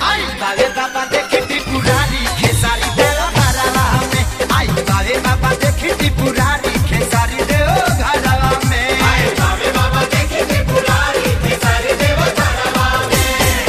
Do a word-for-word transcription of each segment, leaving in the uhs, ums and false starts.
आई बाबे बाबा देखी त्रिपुरारी खेसारी देव घरवा में। आई बाबे बाबा देखी त्रिपुरारी खेसारी देव घरवा में। आई बाबे बाबा देखी त्रिपुरारी खेसारी देव घरवा में।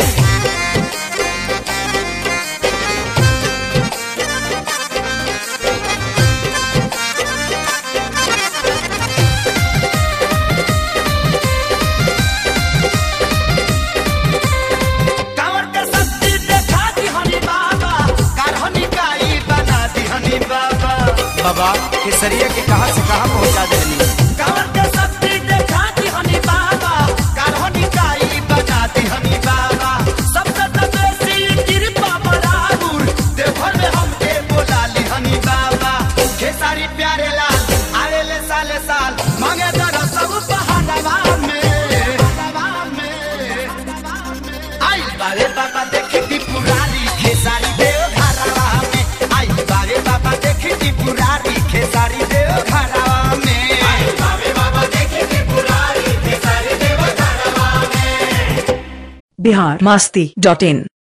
कांवर के शक्ति देखा दी हनी बाबा, कारहनी काई बना दी हनी बाबा। बाबा केसरिया के कहां से कहां पहुंचा देनी। कांवर के शक्ति देखा दी हनी बाबा, कारहनी काई बना दी हनी बाबा। सबसे तबेसी कृपा बराबर देवघर में हमके बोला ली हनी बाबा। खेसारी प्यारे लाल आवेले साले साल मांगे दर सब पहाड़वा में। पहाड़वा में आई बाबे बाबा देखी त्रिपुरारी खेसारी देव घरवा में। आई बाबे बाबा देखी त्रिपुरारी खेसारी देव घरवा में। आई बाबे बाबा देखी त्रिपुरारी खेसारी देव घरवा में। बिहार मस्ती डॉट इन।